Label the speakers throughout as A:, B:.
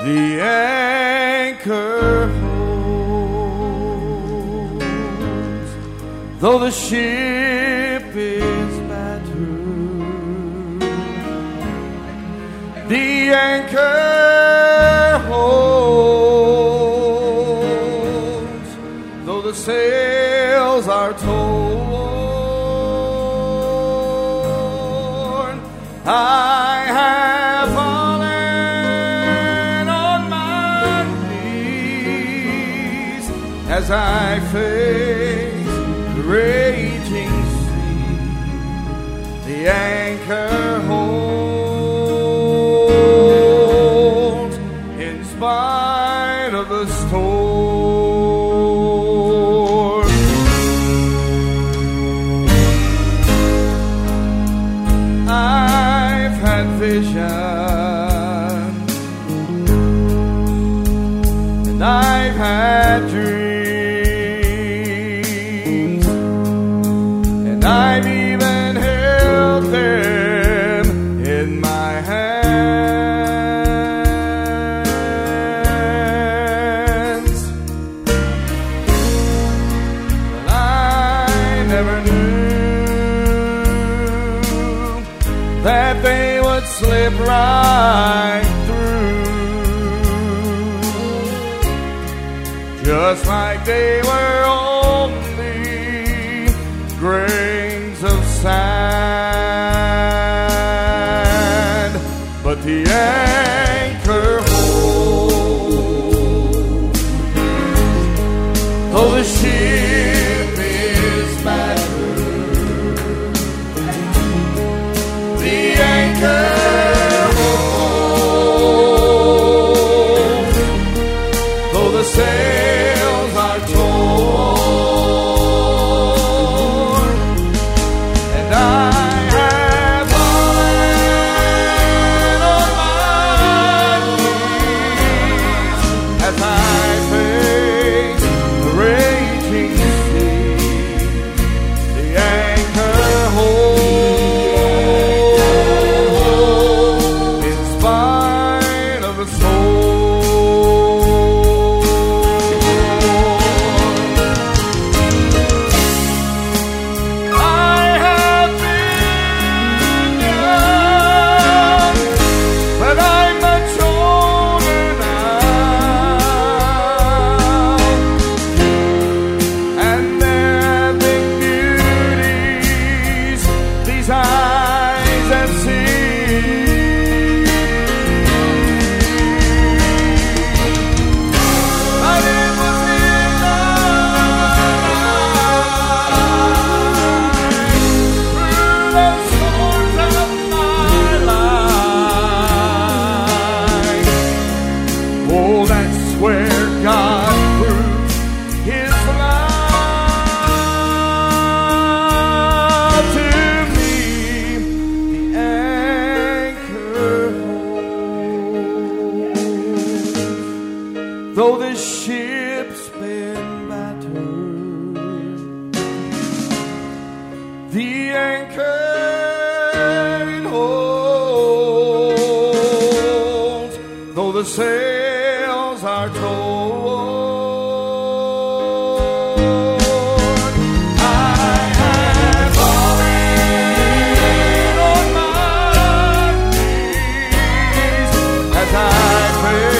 A: the anchor holds, though the ship is battered. The anchor holds, though the sails are torn. I have fallen on my knees as I face the raging sea. The anchor holds in spite of the storm. I've had vision, and I've had dreams, and I've even held them in my hands. But I never knew that they would slip right through, just like they were only grains of sand. But the anchor holds, though the ship is battered. The anchor holds, though the sails are torn, and I have fallen on my knees as I face the raging sea. The anchor holds in spite of the storm. Though the ship's been battered, the anchor it holds, though the sails are torn. I have fallen on my knees as I face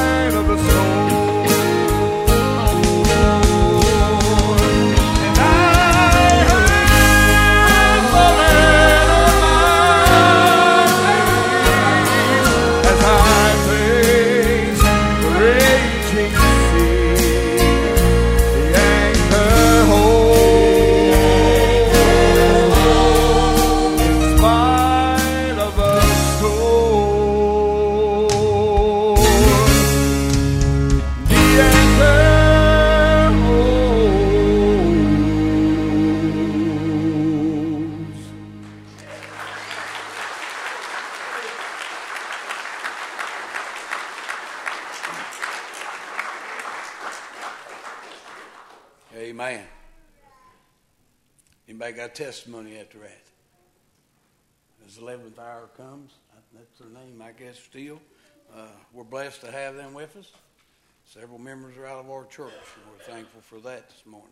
A: and I
B: Amen. Anybody got testimony after that? As the 11th hour comes, that's their name, I guess, still. We're blessed to have them with us. Several members are out of our church, and we're thankful for that this morning.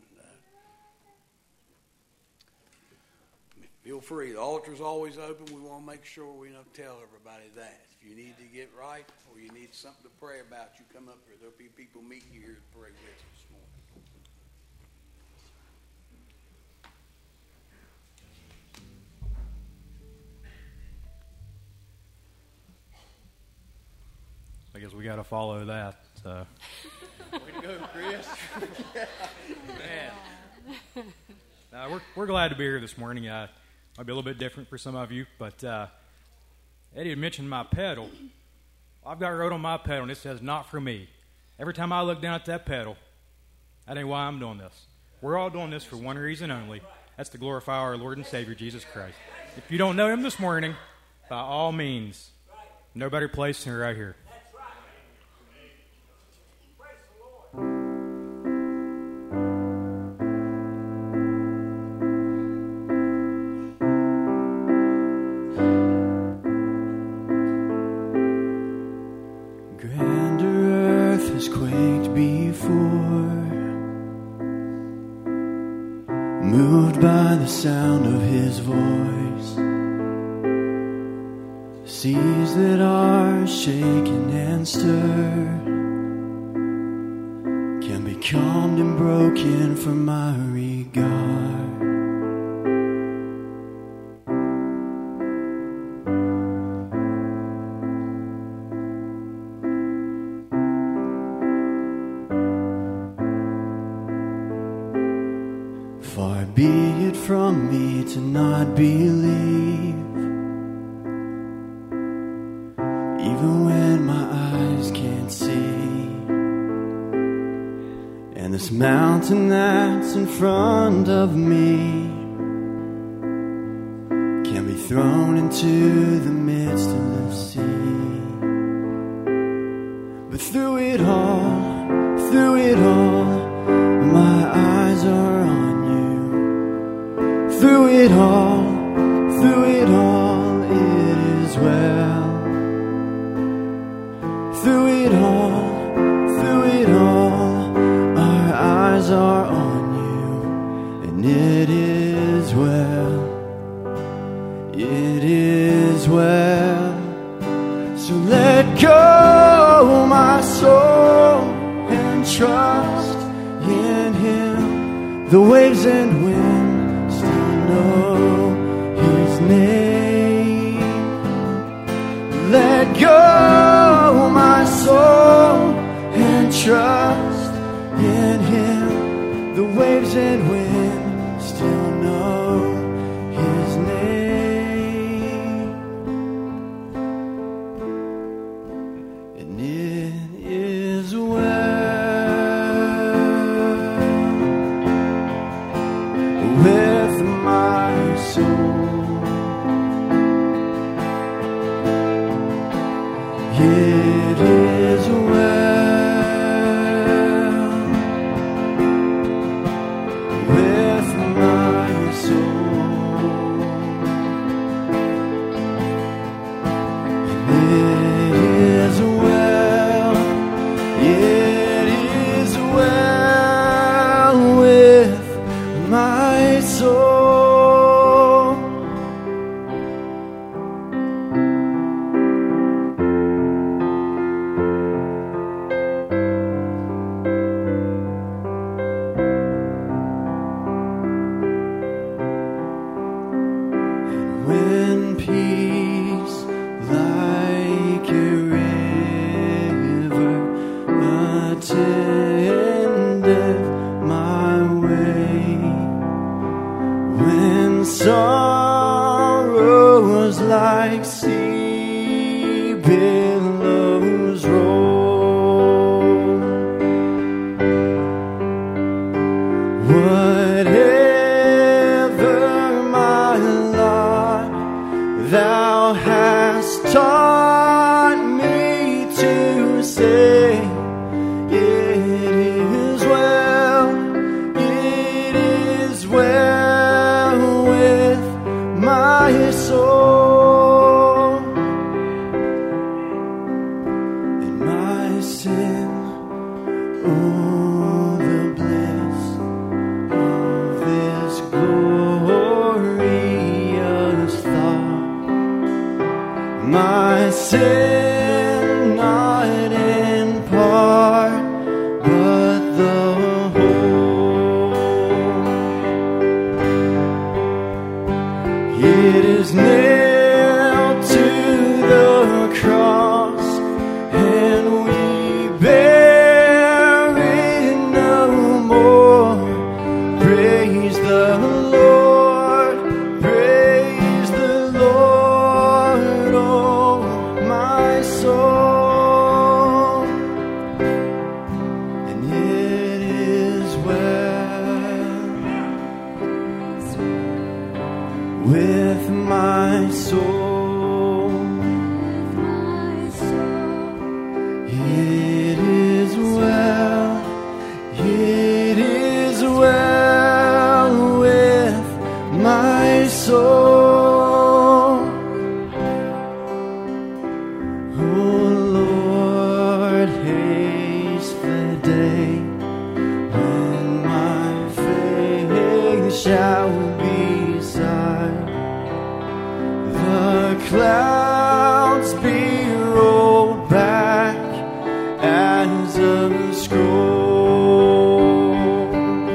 B: Feel free. The altar's always open. We want to make sure we tell everybody that. If you need to get right or you need something to pray about, you come up here. There'll be people meeting you here to pray with you this morning.
C: I guess we got to follow that.
B: Way to go, Chris.
C: Man. We're glad to be here this morning. Might be a little bit different for some of you, but Eddie had mentioned my pedal. I've got wrote on my pedal, and it says, "Not for me." Every time I look down at that pedal, that ain't why I'm doing this. We're all doing this for one reason only. That's to glorify our Lord and Savior, Jesus Christ. If you don't know Him this morning, by all means, no better place than right here.
D: Sound of His voice, seas that are shaken and stirred can be calmed and broken for my regard. Far be it from me to not believe, even when my eyes can't see. And this mountain that's in front of me can be thrown into the midst of the sea. But through it all, my eyes are on you. Through it all, it is well. Through it all, our eyes are on you, and it is well. It is well. So let go, my soul, and trust in Him. The waves and winds still know His name. Let go, my soul, and trust in Him. The waves and winds still know His name. And it is with my soul. It is well with my soul. It is well. It is well with my soul. And when peace like a river attendeth my way, when sorrows like sea billows roll, whatever my lot, Thou hast taught me to say, it is well, it nailed to the cross, and we bear it no more. Praise the Lord, praise the Lord, oh my soul, and it is well with my soul. It is well, it is well with my soul. Oh Lord, haste the day when my faith shall be sight. The clouds be rolled back as a scroll,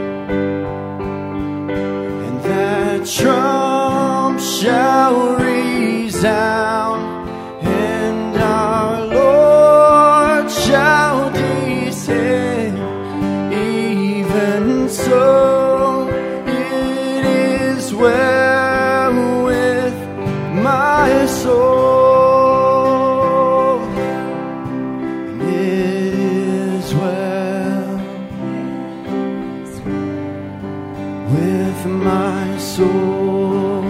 D: and that trump shall resound, and our Lord shall descend. Even so, it is well with my soul, and it is well with my soul.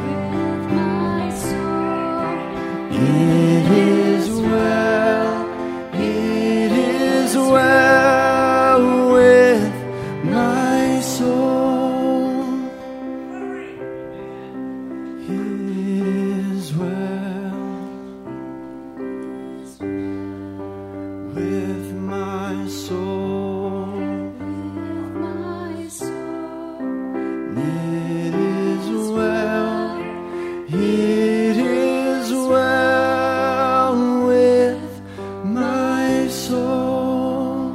D: It is well, it is well with my soul. It is well with my soul. It is well, it is well with my soul.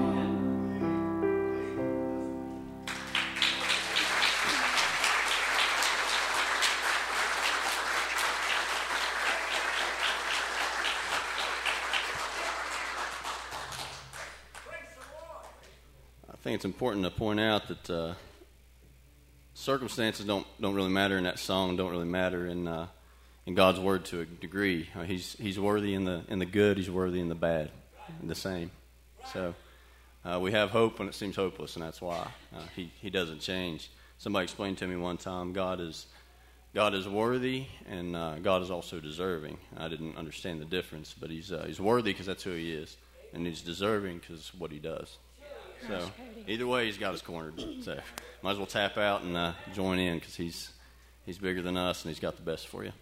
E: I think it's important to point out that circumstances don't really matter in that song. Don't really matter in God's word to a degree. He's worthy in the good. He's worthy in the bad. The same. So we have hope when it seems hopeless, and that's why He doesn't change. Somebody explained to me one time, God is worthy, and God is also deserving. I didn't understand the difference, but He's worthy because that's who He is, and He's deserving because of what He does. So either way, He's got us cornered. So might as well tap out and join in because He's bigger than us, and He's got the best for you.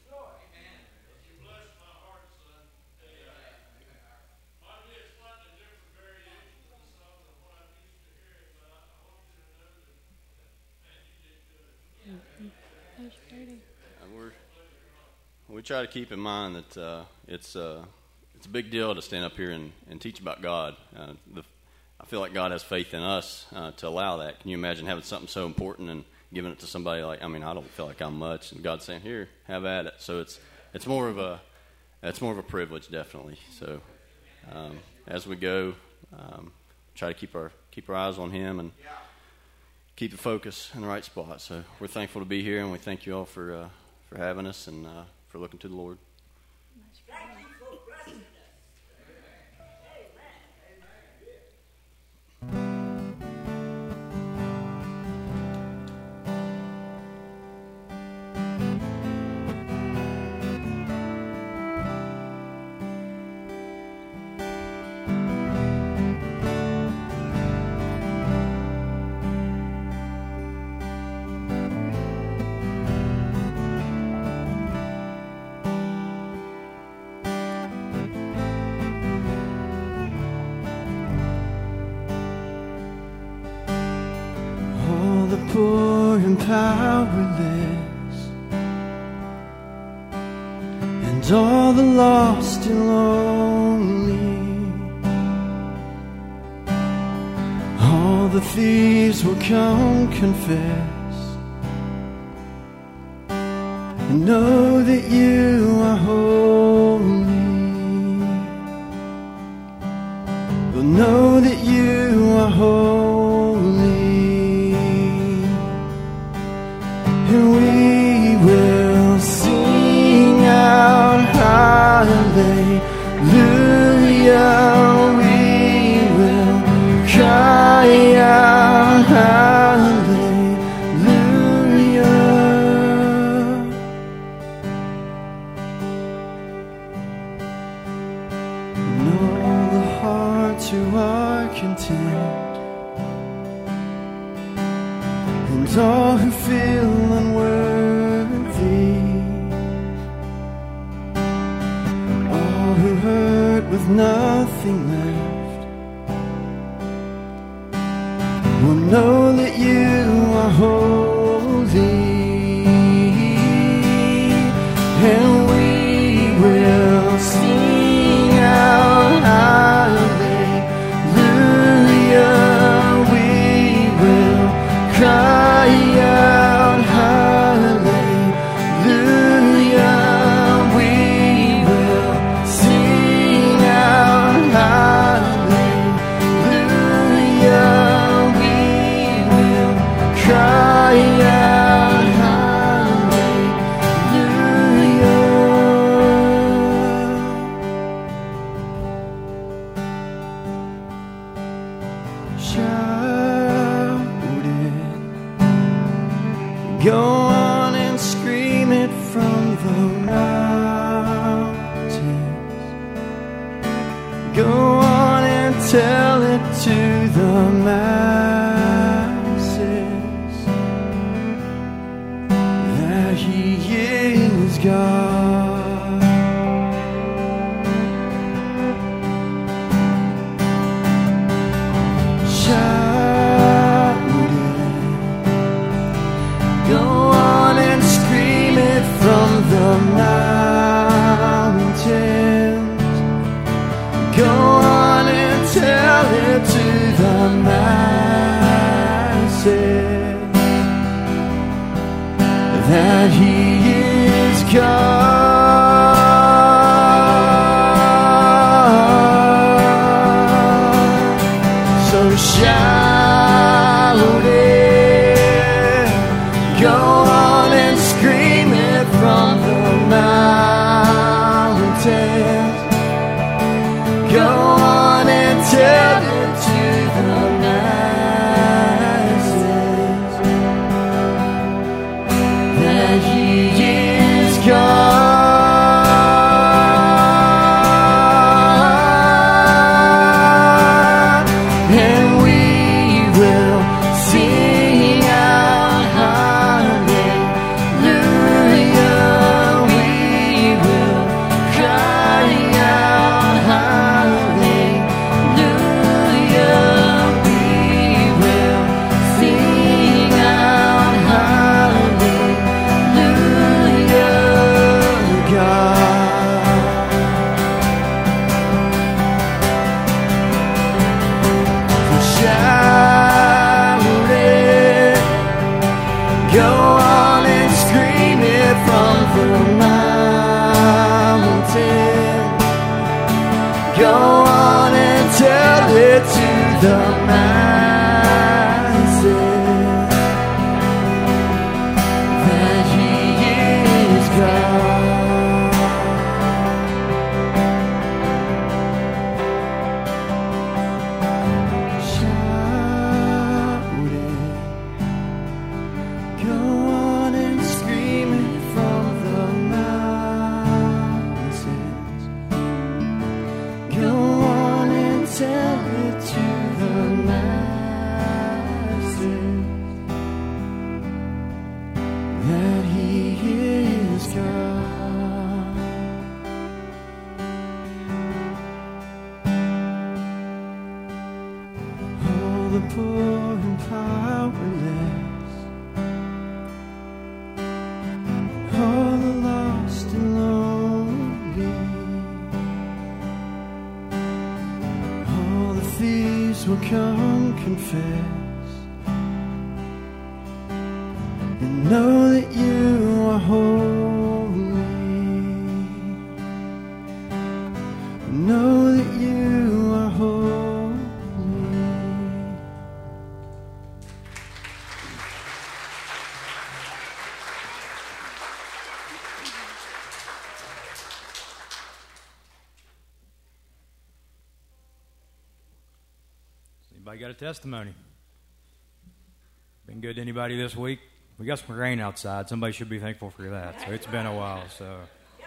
E: We try to keep in mind that it's a big deal to stand up here and teach about God. I feel like God has faith in us to allow that. Can you imagine having something so important and giving it to somebody like, I don't feel like I'm much, and God's saying, here, have at it. So it's more of a privilege, definitely. So as we go, try to keep our eyes on Him and keep the focus in the right spot. So we're thankful to be here, and we thank you all for having us and for looking to the Lord.
D: Poor and powerless, and all the lost and lonely, all the thieves will come confess and know that you are holy. We'll know that you are holy, and we will sing out hallelujah. We will cry out hallelujah. And all the hearts who are content, and all who feel unworthy, all who hurt with nothing left, will know that you are holy, and we will sing out hallelujah. We will cry out hallelujah. We will sing out hallelujah. We will cry out hallelujah. Shout it, go on and scream it from the mountains. Go on and tell it to the masses that He is God. Shout it, go on and scream it from the mountains. Go on and tell it to the masses that He is God. So shout it, go on and scream it from the mountains. Go on and tell it to the masses that He is God. And we will sing out hallelujah. We will cry out hallelujah. We will sing out hallelujah, God. Shout it, go on and scream it from the mountain. Go on and tell it to the masses that He is God. Shout it, go on and scream it from the mountains. Go on and tell it to the masses that He is God. All the poor and powerless, all the lost and lonely, all the thieves will come confess and know that you are holy.
C: Anybody got a testimony? Been good to anybody this week? We got some rain outside. Somebody should be thankful for that. So it's been a while. So.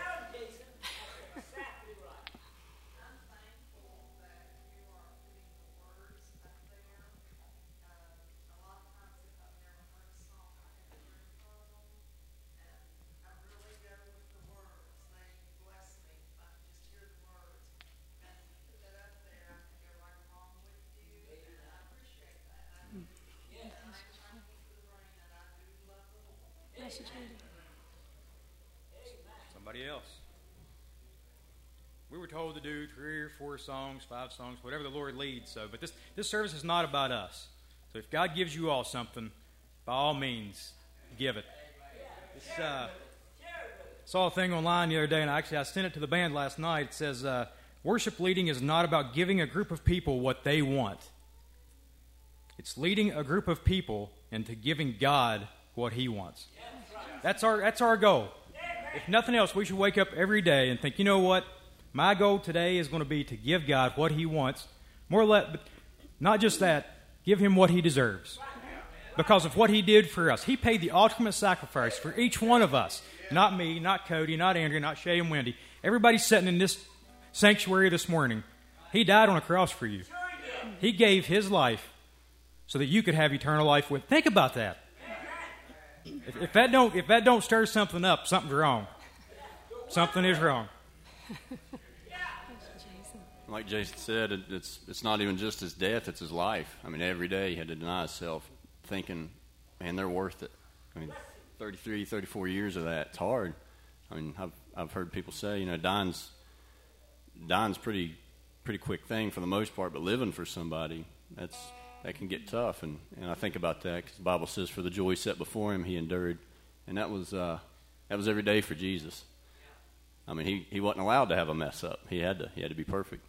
C: Somebody else. We were told to do 3 or 4 songs, 5 songs, whatever the Lord leads. So, but this service is not about us. So if God gives you all something, by all means, give it. Saw a thing online the other day, and I sent it to the band last night. It says, worship leading is not about giving a group of people what they want. It's leading a group of people into giving God what He wants. That's our goal. If nothing else, we should wake up every day and think, you know what? My goal today is going to be to give God what He wants. More or less, but not just that, give Him what He deserves. Because of what He did for us. He paid the ultimate sacrifice for each one of us. Not me, not Cody, not Andrew, not Shay and Wendy. Everybody sitting in this sanctuary this morning, He died on a cross for you. He gave His life so that you could have eternal life with. Think about that. If that don't stir something up, something's wrong. Something is wrong.
E: Like Jason said, it's not even just His death, it's His life. I mean, every day He had to deny Himself, thinking, man, they're worth it. I mean, 33, 34 years of that, it's hard. I mean, I've heard people say, you know, dying's pretty quick thing for the most part, but living for somebody, that can get tough, and I think about that because the Bible says, "For the joy set before Him, He endured," and that was every day for Jesus. I mean, he wasn't allowed to have a mess up. He had to be perfect.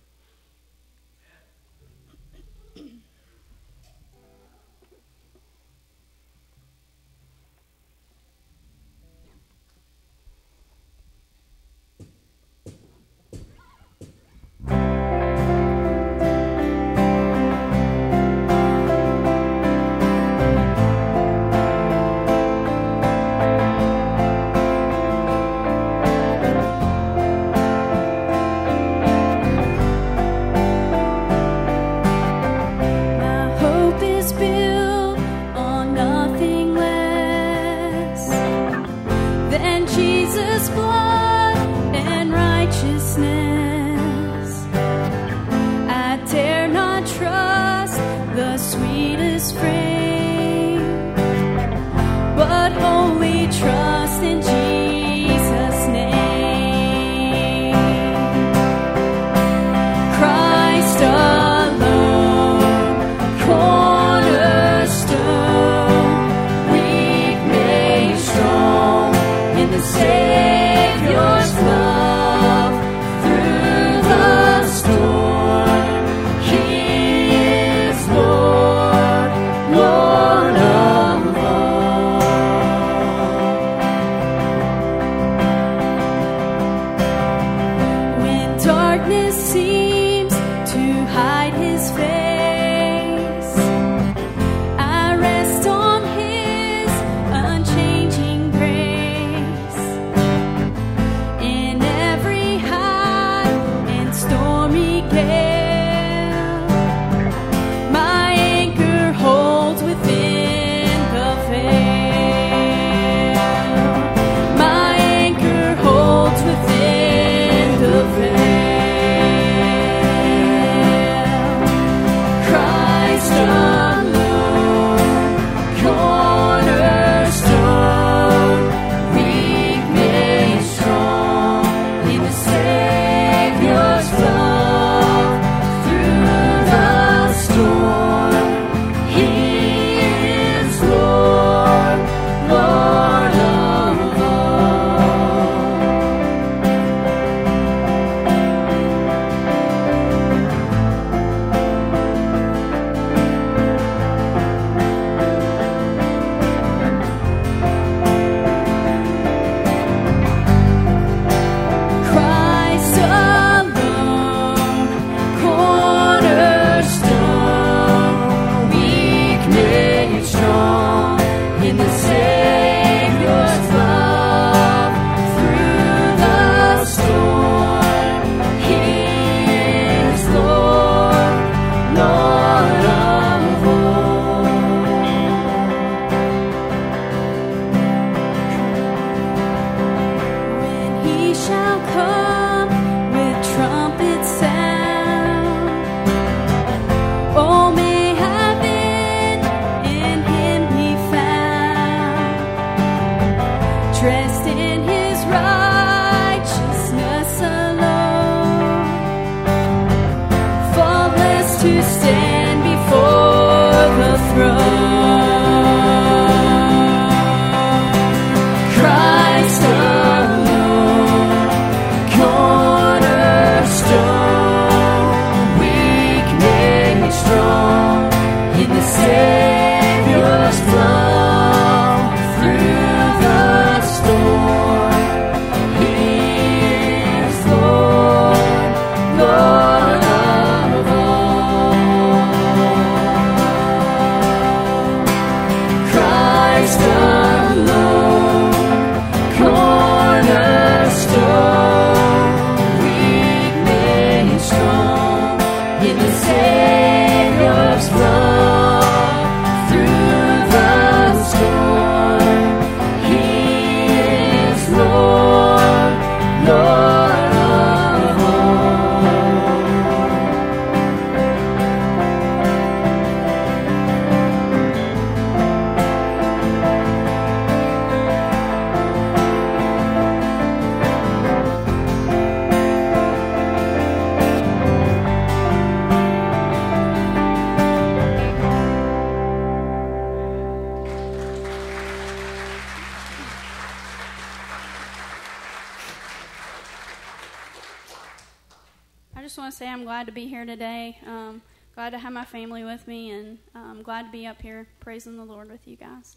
F: just want to say I'm glad to be here today. Glad to have my family with me, and I'm glad to be up here praising the Lord with you guys.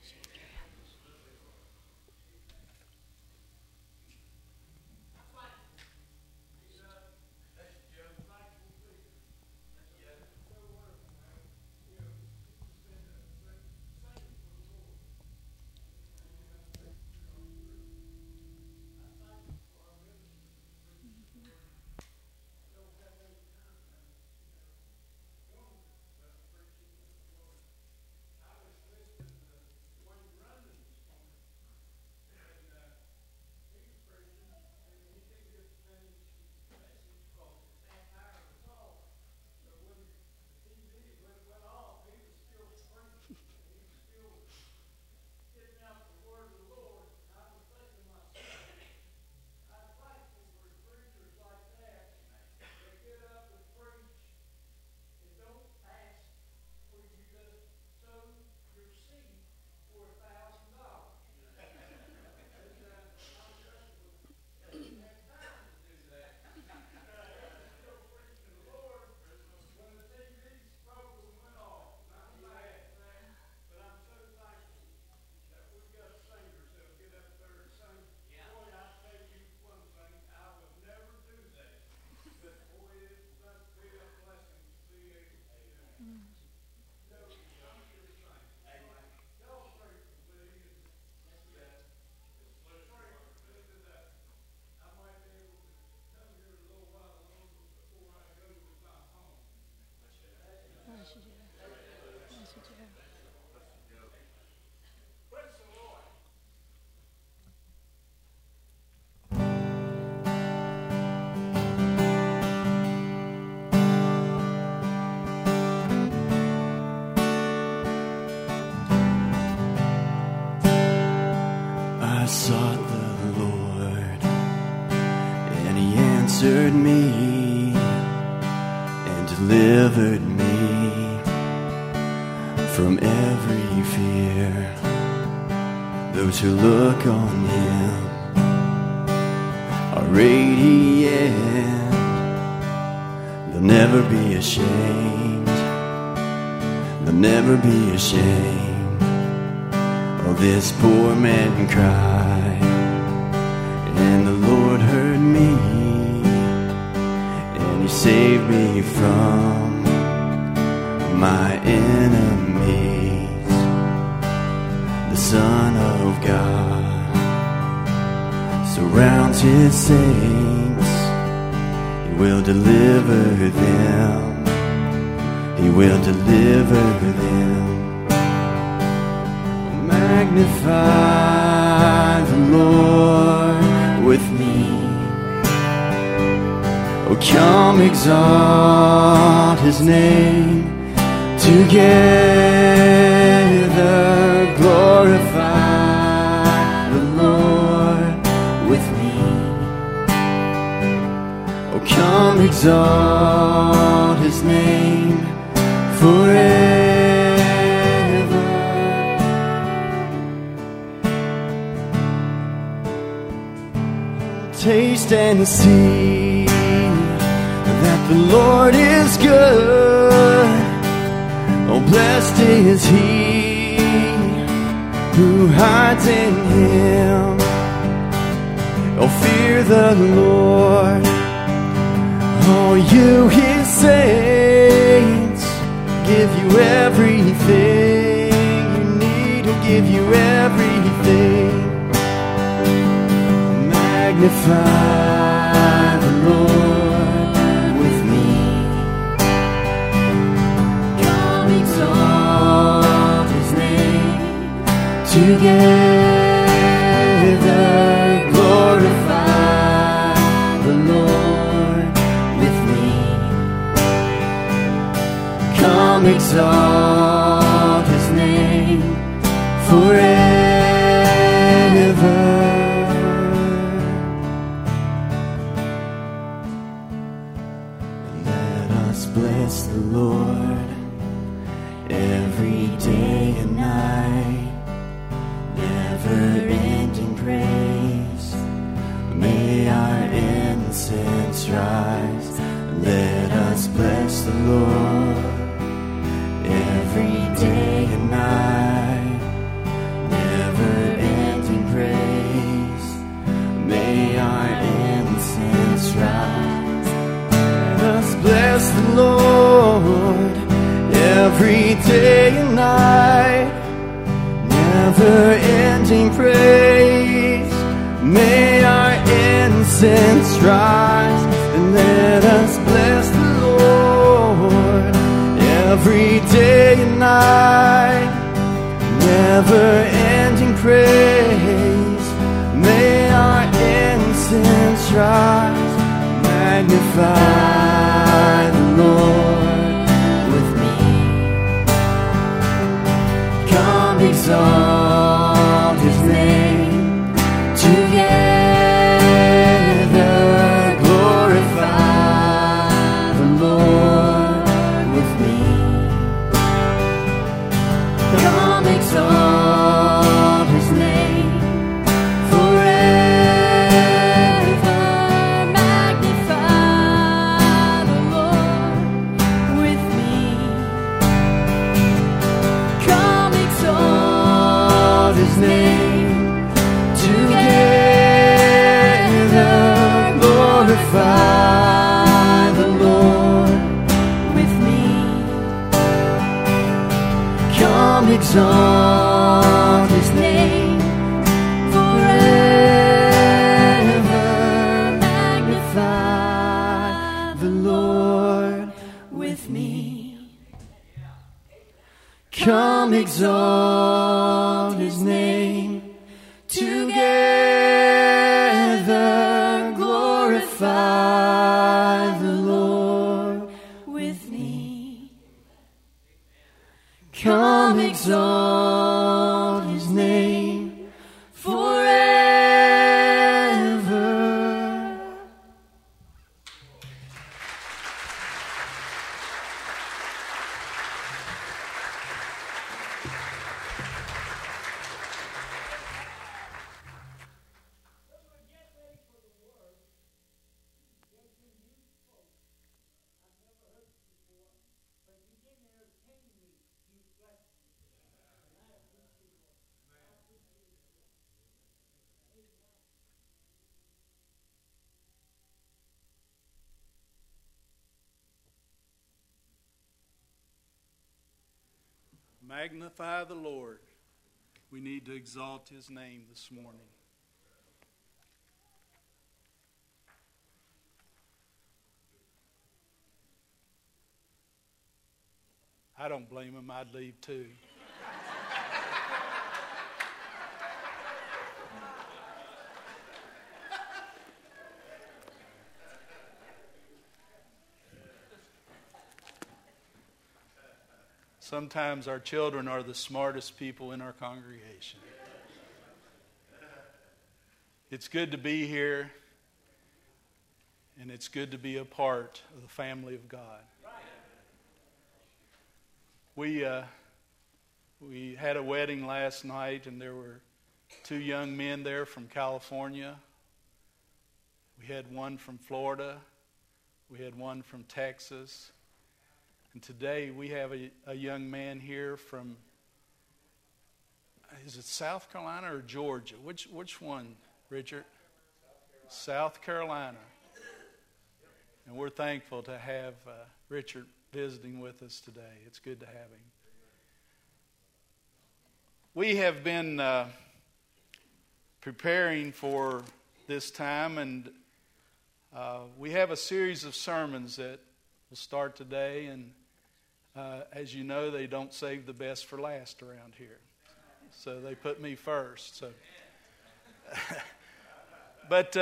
D: I sought the Lord, and He answered me and delivered me from every fear. Those who look on Him are radiant. They'll never be ashamed. They'll never be ashamed. Oh, this poor man cried, and the Lord heard me, and He saved me from my enemies. The Son of God surrounds His saints. He will deliver them. He will deliver them. Magnify the Lord with me. Oh, come exalt His name together. Glorify the Lord with me. Oh, come exalt His name forever. Taste and see that the Lord is good. Oh, blessed is he who hides in Him. Oh, fear the Lord, oh, you His saints. Give you everything you need. He'll give you everything. Magnify the Lord with me. Come exalt His name together. Glorify the Lord with me. Come exalt His name forever. Bless the Lord every day and night. Never-ending praise. May our incense rise never-ending praise. May our incense rise, and let us bless the Lord every day and night. Never-ending praise. May our incense rise, magnify the Lord with me. Come exalt His name together. Glorify the Lord with me. Come exalt His name forever. Magnify the Lord with me. Come exalt His name together. Glorify the Lord with me. Come exalt His name forever. Magnify the Lord with me. Come exalt His name together. Glorify the Lord with me. Come exalt His name forever.
G: Magnify the Lord. We need to exalt His name this morning. I don't blame him. I'd leave too. Sometimes our children are the smartest people in our congregation. It's good to be here, and it's good to be a part of the family of God. We had a wedding last night, and there were 2 young men there from California. We had one from Florida. We had one from Texas. And today we have a young man here from, is it South Carolina or Georgia? Which one, Richard? South Carolina. And we're thankful to have Richard visiting with us today. It's good to have him. We have been preparing for this time, and we have a series of sermons that will start today, and as you know, they don't save the best for last around here. So they put me first. So, but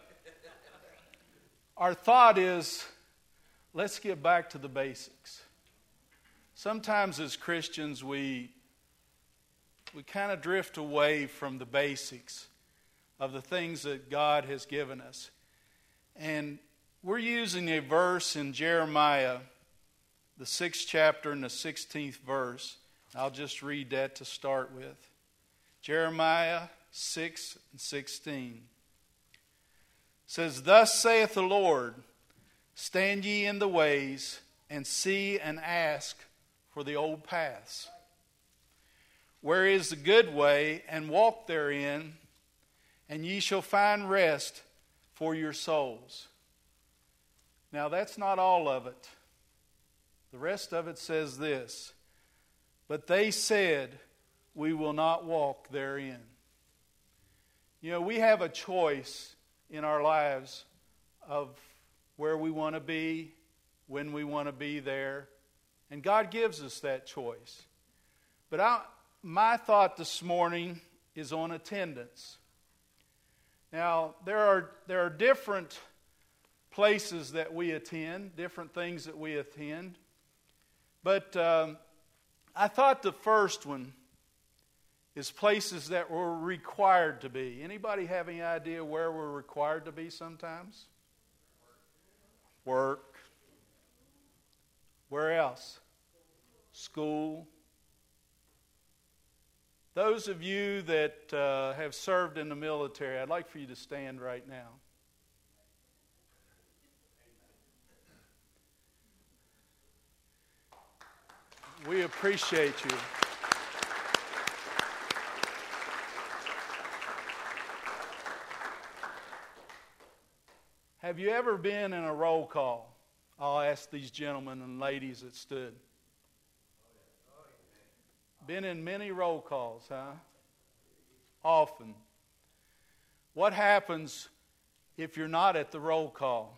G: our thought is, let's get back to the basics. Sometimes as Christians, we kind of drift away from the basics of the things that God has given us. And we're using a verse in Jeremiah, the 6th chapter and the 16th verse. I'll just read that to start with. Jeremiah 6 and 16 says, "Thus saith the Lord, stand ye in the ways, and see and ask for the old paths. Where is the good way, and walk therein, and ye shall find rest for your souls." Now that's not all of it. The rest of it says this, "But they said, we will not walk therein. You know, we have a choice in our lives of where we want to be, when we want to be there, and God gives us that choice. But my thought this morning is on attendance. Now, there are different places that we attend, different things that we attend. But I thought the first one is places that we're required to be. Anybody have any idea where we're required to be sometimes? Work. Where else? School. Those of you that have served in the military, I'd like for you to stand right now. We appreciate you. Have you ever been in a roll call? I'll ask these gentlemen and ladies that stood. Been in many roll calls, huh? Often. What happens if you're not at the roll call?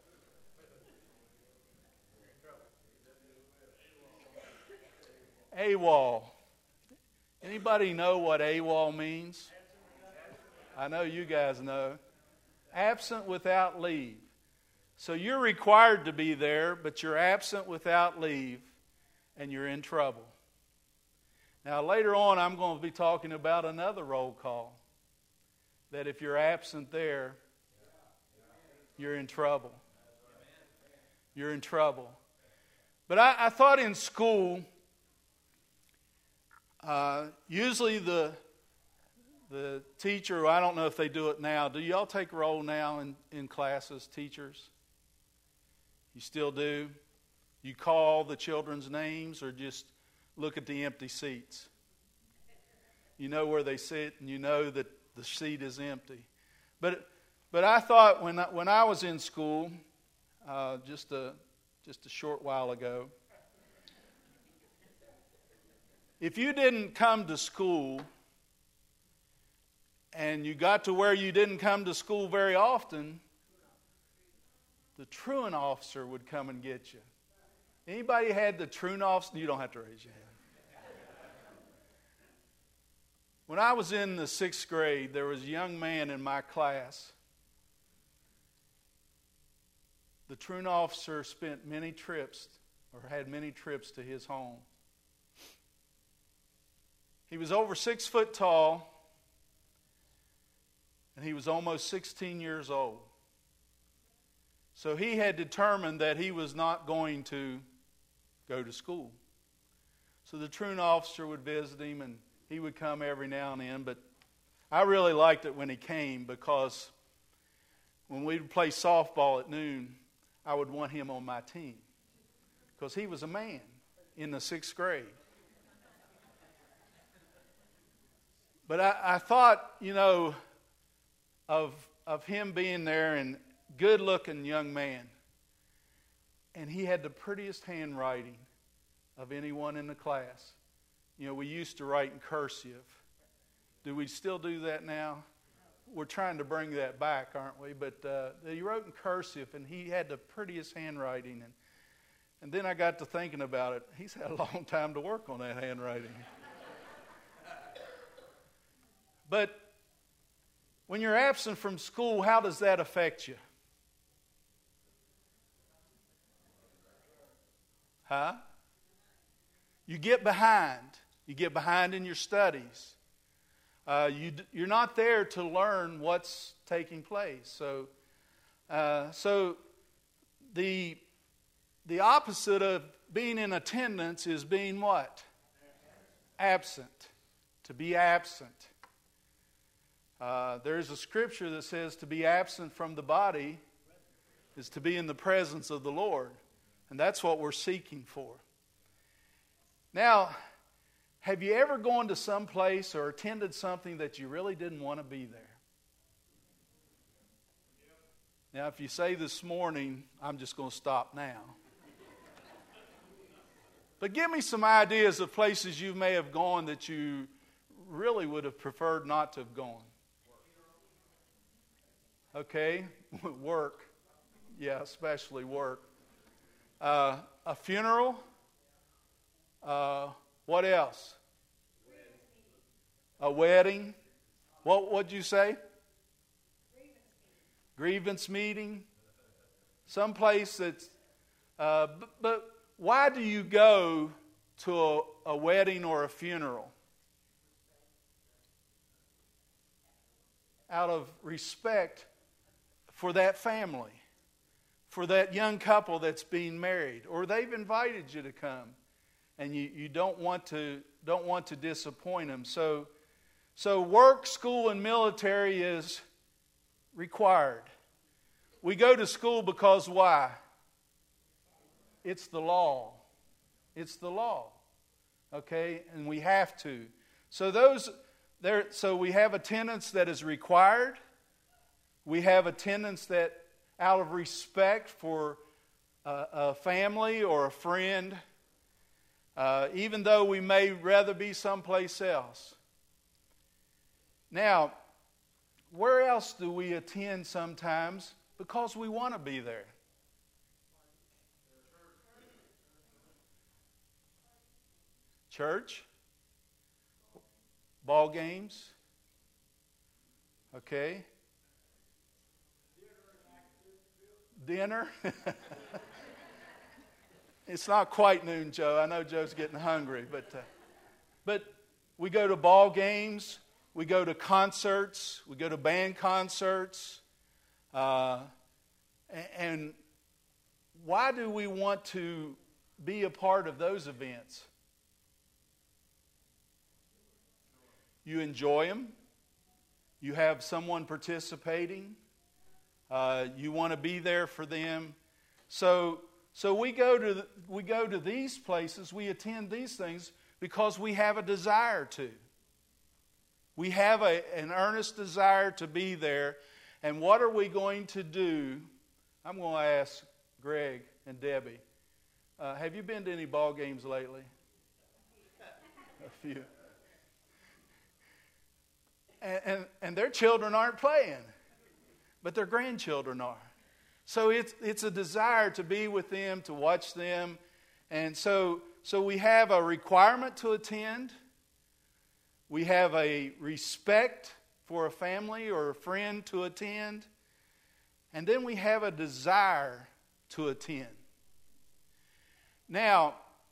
G: AWOL. Anybody know what AWOL means? I know you guys know. Absent without leave. So you're required to be there, but you're absent without leave, and you're in trouble. Now, later on, I'm going to be talking about another roll call, that if you're absent there, you're in trouble. You're in trouble. But I thought in school, usually the teacher, I don't know if they do it now. Do y'all take roll now in classes, teachers? You still do? You call the children's names or just look at the empty seats? You know where they sit and you know that the seat is empty. But I thought when I was in school, just a short while ago, if you didn't come to school and you got to where you didn't come to school very often, the truant officer would come and get you. Anybody had the truant officer? You don't have to raise your hand. When I was in the 6th grade, there was a young man in my class. The truant officer spent many trips, or had many trips to his home. He was over 6 foot tall, and he was almost 16 years old. So he had determined that he was not going to go to school. So the truant officer would visit him, and he would come every now and then. But I really liked it when he came, because when we would play softball at noon, I would want him on my team, because he was a man in the 6th grade. But I thought, of him being there, and good-looking young man. And he had the prettiest handwriting of anyone in the class. We used to write in cursive. Do we still do that now? We're trying to bring that back, aren't we? But he wrote in cursive, and he had the prettiest handwriting. And then I got to thinking about it. He's had a long time to work on that handwriting. But when you're absent from school, how does that affect you? Huh? You get behind. You get behind in your studies. You're not there to learn what's taking place. So the opposite of being in attendance is being what? Absent. To be absent. There's a scripture that says to be absent from the body is to be in the presence of the Lord. And that's what we're seeking for. Now, have you ever gone to some place or attended something that you really didn't want to be there? Now, if you say this morning, I'm just going to stop now. But give me some ideas of places you may have gone that you really would have preferred not to have gone? Okay, work. Yeah, especially work. A funeral. What else? A wedding. What'd you say? Grievance meeting. Someplace that's... but why do you go to a wedding or a funeral? Out of respect for that family, for that young couple that's being married, or they've invited you to come, and you don't want to disappoint them. So work, school, and military is required. We go to school because why? It's the law. It's the law. Okay? And we have to. So we have attendance that is required. We have attendance that out of respect for a family or a friend, even though we may rather be someplace else. Now, where else do we attend sometimes because we want to be there? Church, ball games, okay, dinner. It's not quite noon, Joe. I know Joe's getting hungry, but we go to ball games, we go to concerts, we go to band concerts, and why do we want to be a part of those events? You enjoy them. You have someone participating. You want to be there for them. So we go to these places. We attend these things because we have a desire to. We have an earnest desire to be there. And what are we going to do? I'm going to ask Greg and Debbie. Have you been to any ball games lately? A few. And their children aren't playing, but their grandchildren are. So it's a desire to be with them, to watch them. And so we have a requirement to attend. We have a respect for a family or a friend to attend. And then we have a desire to attend. Now,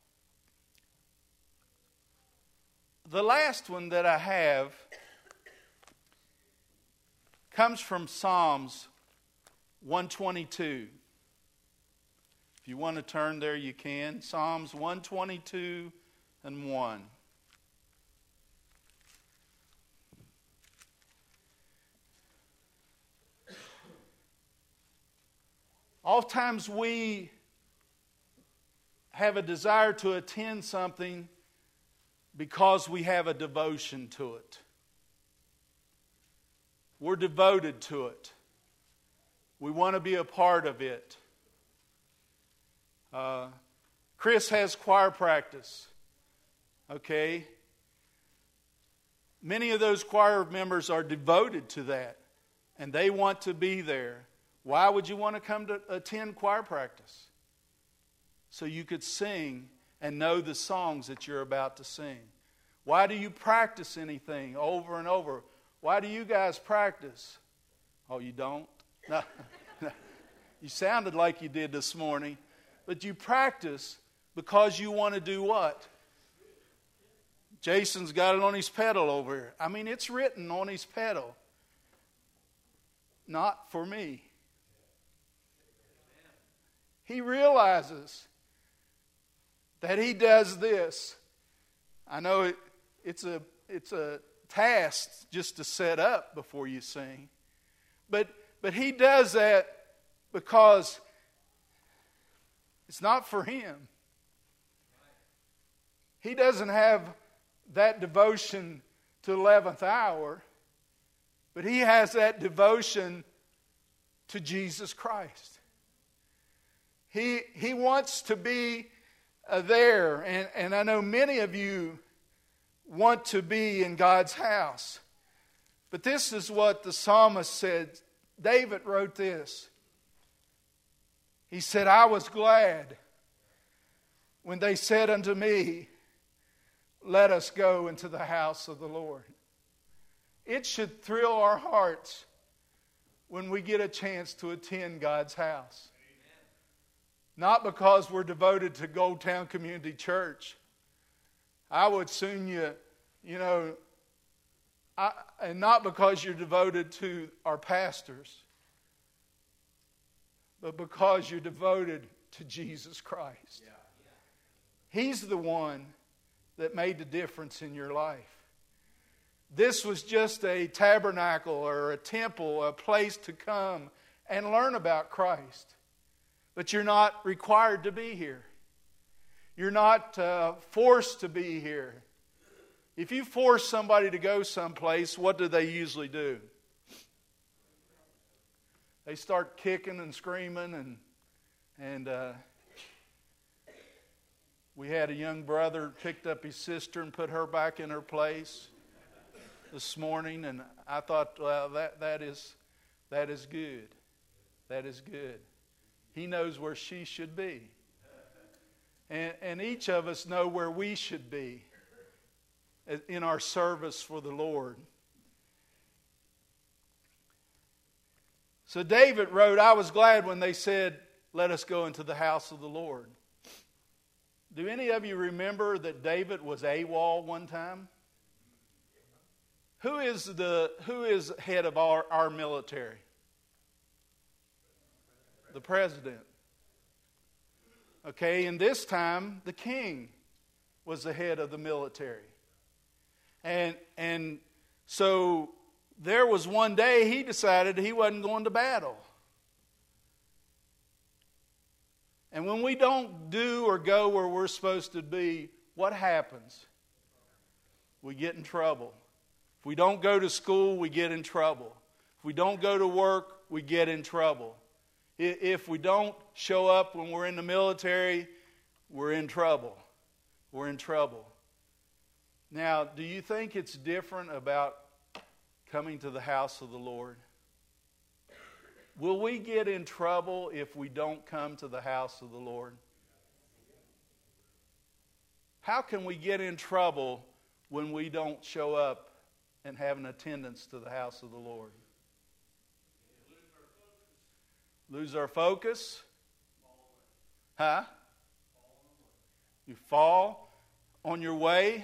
G: the last one that I have comes from Psalms 122. If you want to turn there, you can. Psalms 122 and 1. Oftentimes we have a desire to attend something because we have a devotion to it. We're devoted to it. We want to be a part of it. Chris has choir practice. Okay? Many of those choir members are devoted to that, and they want to be there. Why would you want to come to attend choir practice? So you could sing and know the songs that you're about to sing. Why do you practice anything over and over? Why do you guys practice? Oh, you don't? No. You sounded like you did this morning. But you practice because you want to do what? Jason's got it on his pedal over here. I mean, it's written on his pedal. Not for me. He realizes that he does this. I know it's a task just to set up before you sing. But he does that because it's not for him. He doesn't have that devotion to the 11th hour, but he has that devotion to Jesus Christ. He wants to be there, and I know many of you want to be in God's house. But this is what the psalmist said. David wrote this. He said, I was glad when they said unto me, let us go into the house of the Lord. It should thrill our hearts when we get a chance to attend God's house. Not because we're devoted to Goldtown Community Church. I would soon and not because you're devoted to our pastors, but because you're devoted to Jesus Christ. He's the one that made the difference in your life. This was just a tabernacle or a temple, a place to come and learn about Christ. But you're not required to be here. You're not forced to be here. If you force somebody to go someplace, what do they usually do? They start kicking and screaming, and we had a young brother picked up his sister and put her back in her place this morning, and I thought, well, that is good. That is good. He knows where she should be. And each of us know where we should be in our service for the Lord. So David wrote, I was glad when they said, let us go into the house of the Lord. Do any of you remember that David was AWOL one time? Who is head of our military? The president. Okay, and this time the king was the head of the military. And so there was one day he decided he wasn't going to battle. And when we don't do or go where we're supposed to be, what happens? We get in trouble. If we don't go to school, we get in trouble. If we don't go to work, we get in trouble. If we don't show up when we're in the military, we're in trouble. We're in trouble. Now, do you think it's different about coming to the house of the Lord? Will we get in trouble if we don't come to the house of the Lord? How can we get in trouble when we don't show up and have an attendance to the house of the Lord? Lose our focus? Huh? You fall on your way?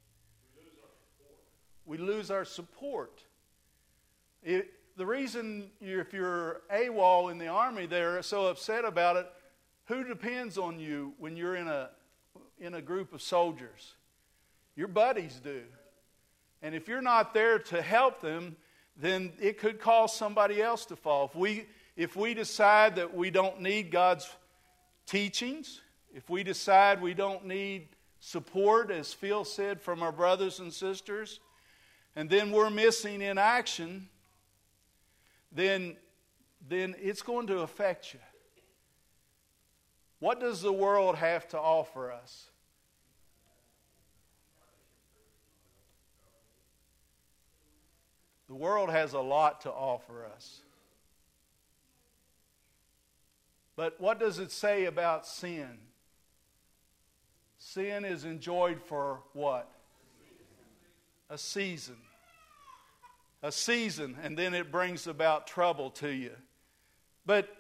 G: We lose our support. The reason if you're AWOL in the army, they're so upset about it. Who depends on you when you're in a group of soldiers? Your buddies do. And if you're not there to help them, then it could cause somebody else to fall. If we decide that we don't need God's teachings, if we decide we don't need support, as Phil said, from our brothers and sisters, and then we're missing in action, then it's going to affect you. What does the world have to offer us? The world has a lot to offer us. But what does it say about sin? Sin is enjoyed for what? A season. A season, and then it brings about trouble to you. But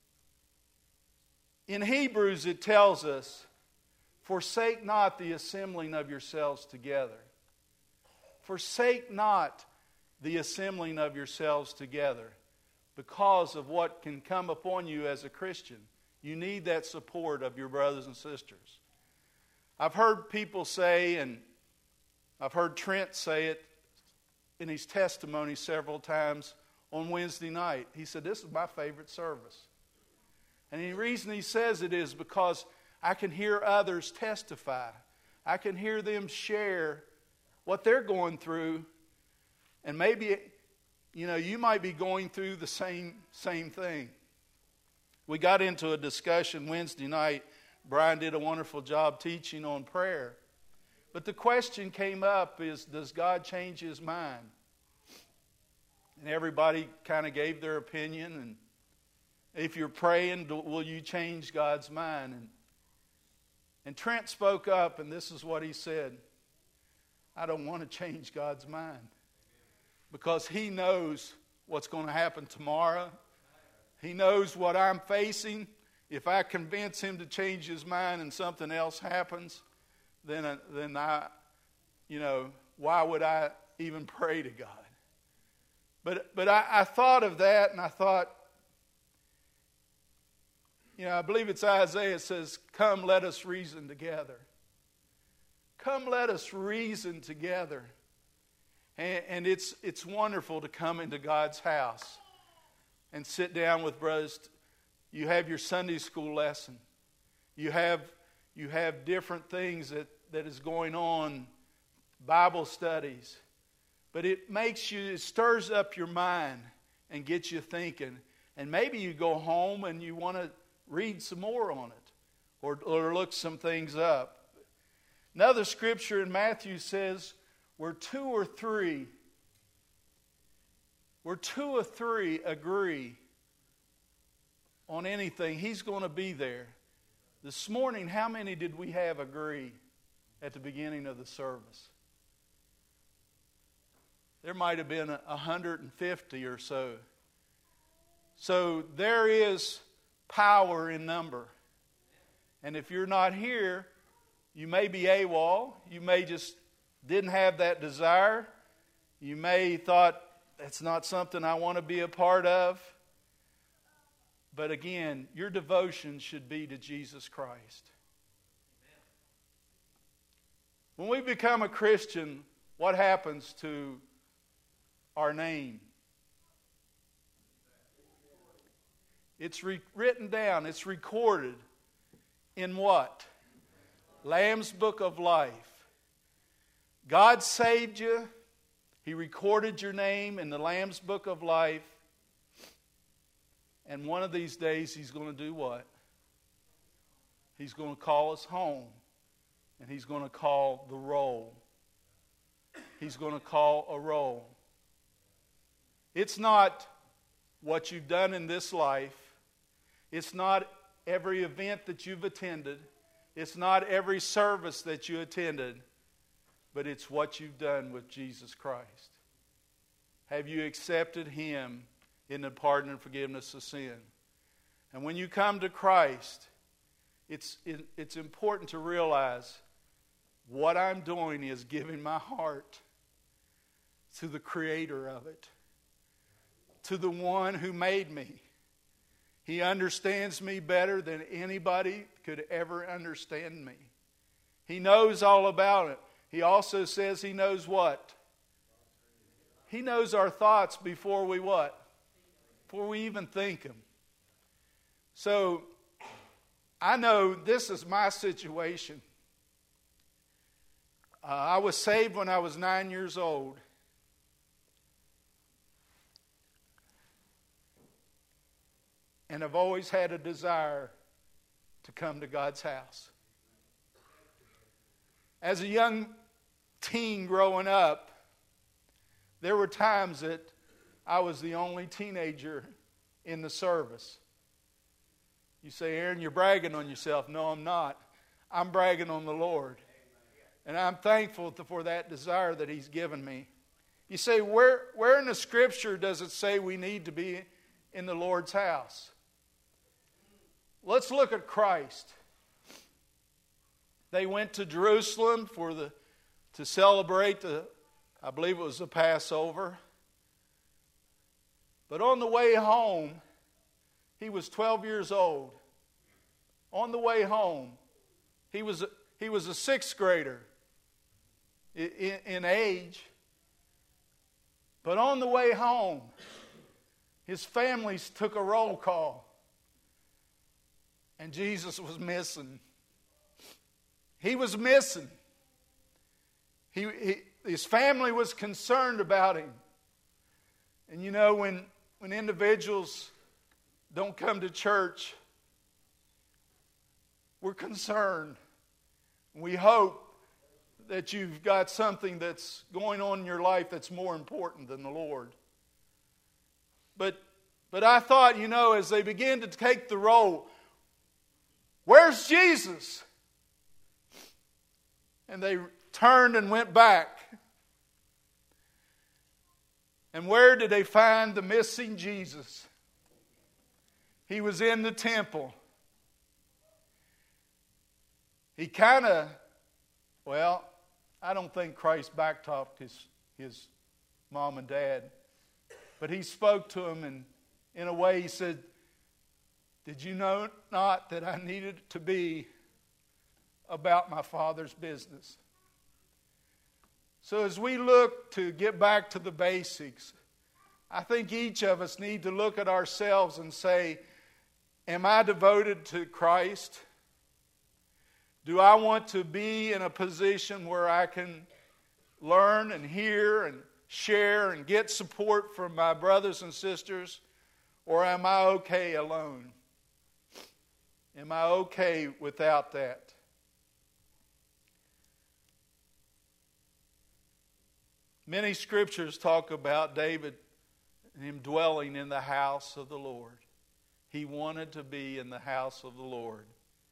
G: in Hebrews it tells us, forsake not the assembling of yourselves together. Forsake not the assembling of yourselves together because of what can come upon you as a Christian. You need that support of your brothers and sisters. I've heard people say, and I've heard Trent say it in his testimony several times on Wednesday night. He said, this is my favorite service. And the reason he says it is because I can hear others testify. I can hear them share what they're going through. And maybe, you might be going through the same thing. We got into a discussion Wednesday night. Brian did a wonderful job teaching on prayer. But the question came up is, does God change his mind? And everybody kind of gave their opinion. And if you're praying, will you change God's mind? And Trent spoke up, and this is what he said. I don't want to change God's mind, because he knows what's going to happen tomorrow. He knows what I'm facing. If I convince him to change his mind and something else happens, then I, why would I even pray to God? But I thought of that, and I thought, I believe it's Isaiah says, "Come, let us reason together." Come, let us reason together. And it's wonderful to come into God's house and sit down with brothers. You have your Sunday school lesson. You have different things that is going on, Bible studies. But it stirs up your mind and gets you thinking. And maybe you go home and you want to read some more on it or look some things up. Another scripture in Matthew says, where two or three agree on anything, he's going to be there. This morning, how many did we have agree at the beginning of the service? There might have been 150 or so. So there is power in number. And if you're not here, you may be AWOL. You may just didn't have that desire. You may thought, that's not something I want to be a part of. But again, your devotion should be to Jesus Christ. When we become a Christian, what happens to our name? It's written down. It's recorded in what? Lamb's Book of Life. God saved you. He recorded your name in the Lamb's Book of Life. And one of these days he's going to do what? He's going to call us home. And he's going to call the roll. He's going to call a roll. It's not what you've done in this life. It's not every event that you've attended. It's not every service that you attended. But it's what you've done with Jesus Christ. Have you accepted him in the pardon and forgiveness of sin? And when you come to Christ, it's important to realize what I'm doing is giving my heart to the creator of it, to the one who made me. He understands me better than anybody could ever understand me. He knows all about it. He also says he knows what? He knows our thoughts before we what? Before we even think them. So, I know this is my situation. I was saved when I was 9 years old. And I've always had a desire to come to God's house. As a young teen growing up, there were times that I was the only teenager in the service. You say, Aaron, you're bragging on yourself. No, I'm not. I'm bragging on the Lord. And I'm thankful for that desire that he's given me. You say, where in the Scripture does it say we need to be in the Lord's house? Let's look at Christ. They went to Jerusalem to celebrate I believe it was the Passover. But on the way home, he was 12 years old. On the way home, he was a sixth grader in age. But on the way home, his family took a roll call. And Jesus was missing. He was missing. His family was concerned about him. And you know, when individuals don't come to church, we're concerned. We hope that you've got something that's going on in your life that's more important than the Lord. But I thought, as they began to take the roll, where's Jesus? And they turned and went back. And where did they find the missing Jesus? He was in the temple. He I don't think Christ backtalked his mom and dad. But he spoke to him, and in a way he said, did you know not that I needed to be about my Father's business? So as we look to get back to the basics, I think each of us need to look at ourselves and say, am I devoted to Christ? Do I want to be in a position where I can learn and hear and share and get support from my brothers and sisters? Or am I okay alone? Am I okay without that? Many scriptures talk about David and him dwelling in the house of the Lord. He wanted to be in the house of the Lord.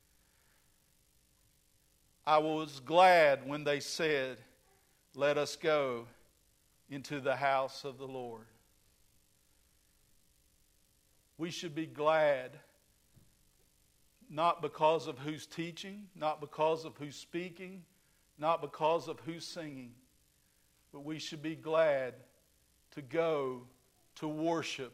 G: I was glad when they said, let us go into the house of the Lord. We should be glad, not because of who's teaching, not because of who's speaking, not because of who's singing, but we should be glad to go to worship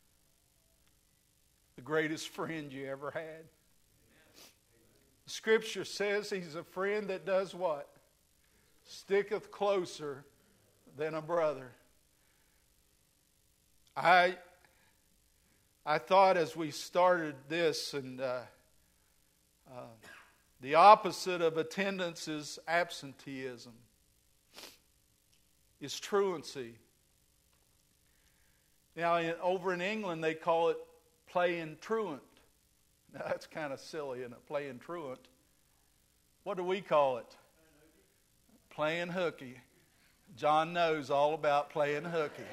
G: the greatest friend you ever had. The Scripture says he's a friend that does what? Sticketh closer than a brother. I thought as we started this, and the opposite of attendance is absenteeism. Is truancy. Now, over in England, they call it playing truant. Now, that's kind of silly, isn't it? Playing truant. What do we call it? Playing hooky. John knows all about playing hooky.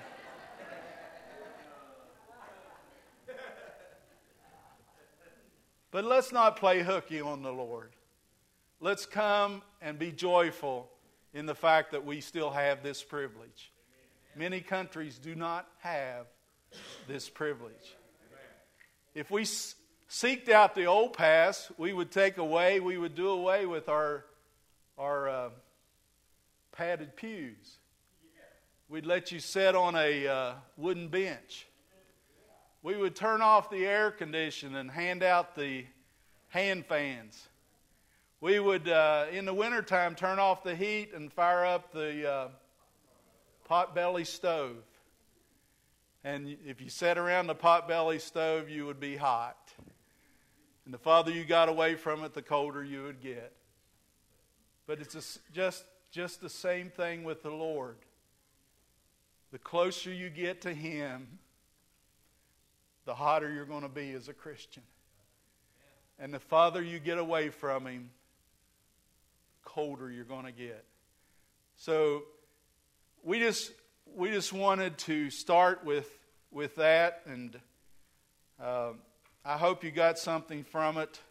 G: But let's not play hooky on the Lord. Let's come and be joyful in the fact that we still have this privilege. Many countries do not have this privilege. If we seeked out the old pass, we would do away with our padded pews. We'd let you sit on a wooden bench. We would turn off the air conditioning and hand out the hand fans. We would, in the wintertime, turn off the heat and fire up the potbelly stove. And if you sat around the potbelly stove, you would be hot. And the farther you got away from it, the colder you would get. But it's just the same thing with the Lord. The closer you get to Him, the hotter you're going to be as a Christian. And the farther you get away from Him, colder you're going to get. So we just wanted to start with that, and I hope you got something from it.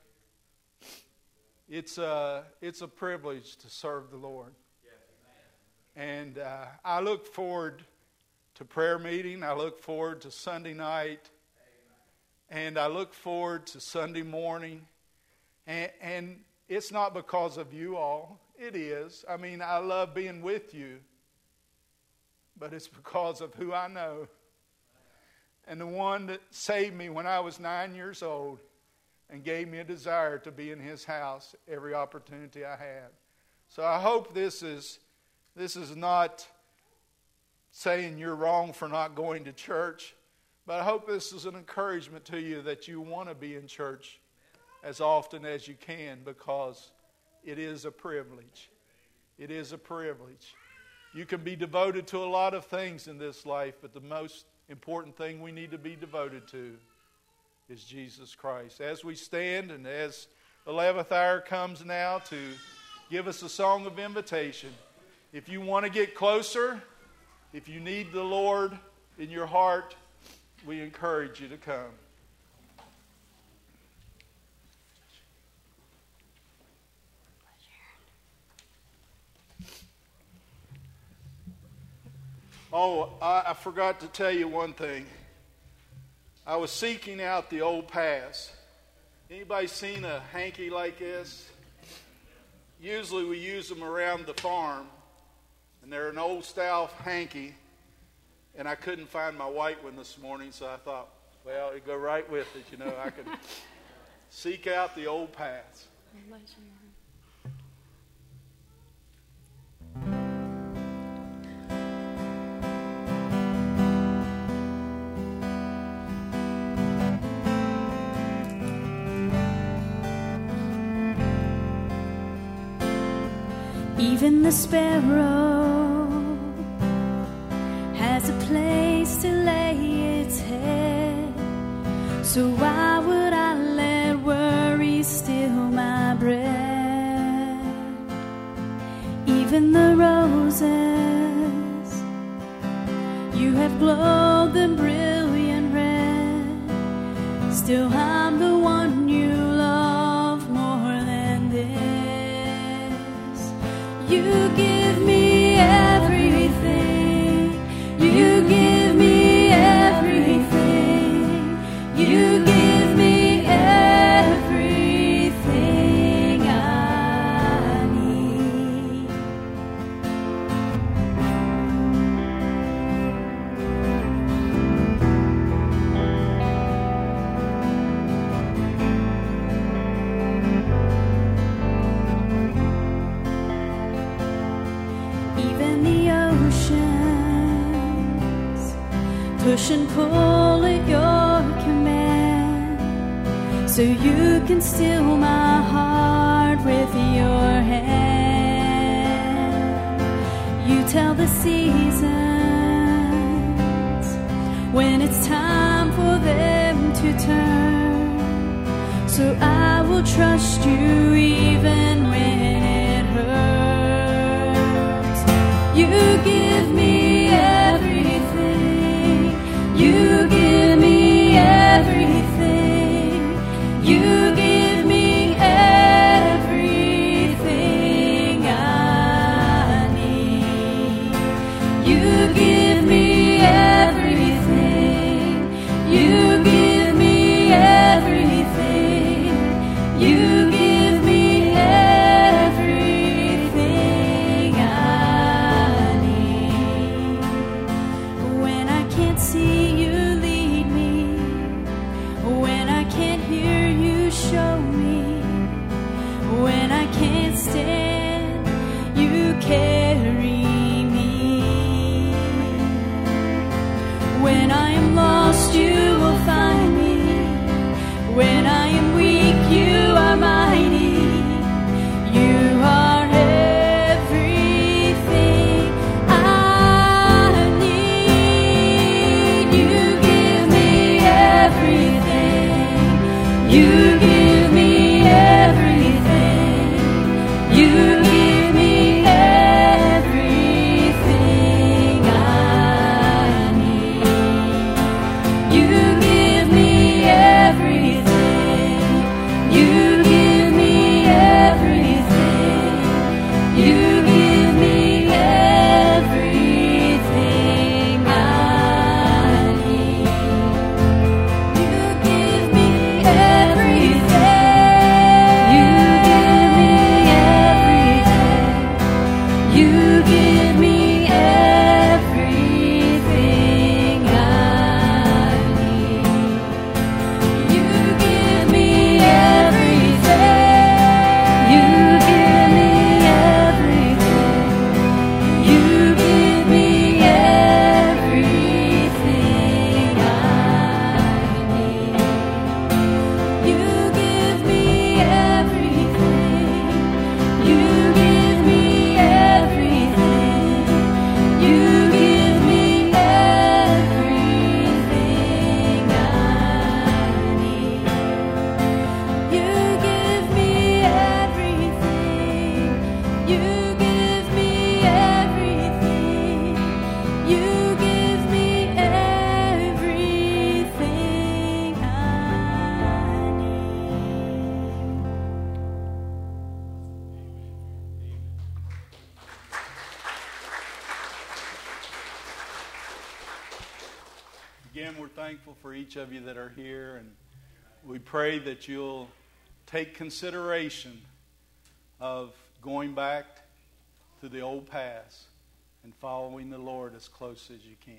G: It's a privilege to serve the Lord, and I look forward to prayer meeting. I look forward to Sunday night, and I look forward to Sunday morning, and it's not because of you all. It is. I mean, I love being with you. But it's because of who I know. And the one that saved me when I was 9 years old and gave me a desire to be in His house every opportunity I have. So I hope this is not saying you're wrong for not going to church. But I hope this is an encouragement to you that you want to be in church as often as you can, because it is a privilege. It is a privilege. You can be devoted to a lot of things in this life, but the most important thing we need to be devoted to is Jesus Christ. As we stand and as the 11th hour comes now to give us a song of invitation. If you want to get closer, if you need the Lord in your heart, we encourage you to come. Oh, I forgot to tell you one thing. I was seeking out the old paths. Anybody seen a hanky like this? Usually we use them around the farm, and they're an old style hanky, and I couldn't find my white one this morning, so I thought, well, it'd go right with it, you know. I could seek out the old paths.
H: Even the sparrow has a place to lay its head. So why would I let worry steal my bread? Even the roses, you have glowed them brilliant red. Still I'm the one you love more than this. You give me everything. You give me everything. You give me everything I need. Even the oceans push and pull at your command, so you can still my heart with your hand. You tell the seasons when it's time for them to turn, so I will trust you even when it hurts. You give me everything. You give me everything. You give me everything I need. You give me everything. You give me everything. You give me everything I need. When I can't see you, lead me. When I can't hear you, show me. When I can't stand, you carry me. When I am lost, you will find me. When I am weak, you are mighty. You are everything I need. You give me everything. You give me everything. You give me everything I need. You give me everything.
G: Again, we're thankful for each of you that are here, and we pray that you'll take consideration of going back to the old paths and following the Lord as close as you can.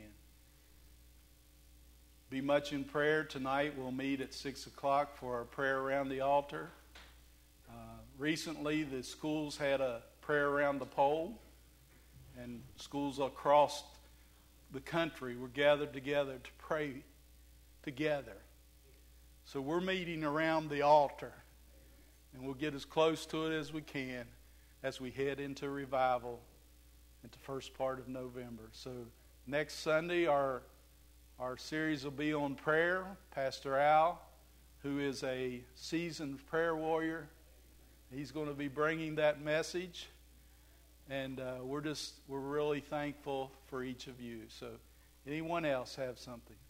G: Be much in prayer tonight. We'll meet at 6 o'clock for our prayer around the altar. Recently, the schools had a prayer around the pole, and schools across the country were gathered together to pray together. So we're meeting around the altar, and we'll get as close to it as we can as we head into revival at the first part of November. So next Sunday, our series will be on prayer. Pastor Al, who is a seasoned prayer warrior, he's going to be bringing that message. And we're really thankful for each of you. So anyone else have something?